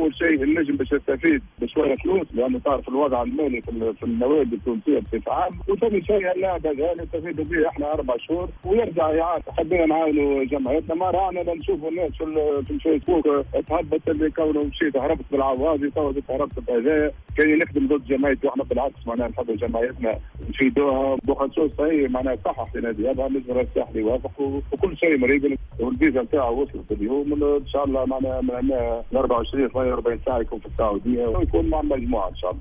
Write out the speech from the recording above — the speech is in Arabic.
اول شيء النجم باش يستفيد بشويه فلوس لانه تعرف الوضع المالي في النوادي التونسيه بصفه عامه، وثاني شيء اللاعب هذا نستفيدوا به احنا 4 شهور ويرجع يعاد. حبينا نعاونوا جمعيتنا، ما رانا نشوفوا الناس في الفيسبوك تهبط اللي كونه مشيت هربت بالعوازي تو هربت بهذا كي نخدم ضد جمعيتي، واحنا بالعكس معناها نحب جمعيتنا نفيدوها بخصوص هي معناها صحح في نادي هذا النجم الساحلي وافق وكل شيء مريق، والفيزا نتاعو وصلت اليوم ان شاء الله معنا من 24 48 ساعه يكون في السعوديه ويكون مع المجموعه ان شاء الله.